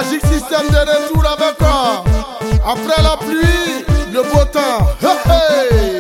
Magic System de retour avec quoi? Après la pluie, le beau temps. Hey, hey.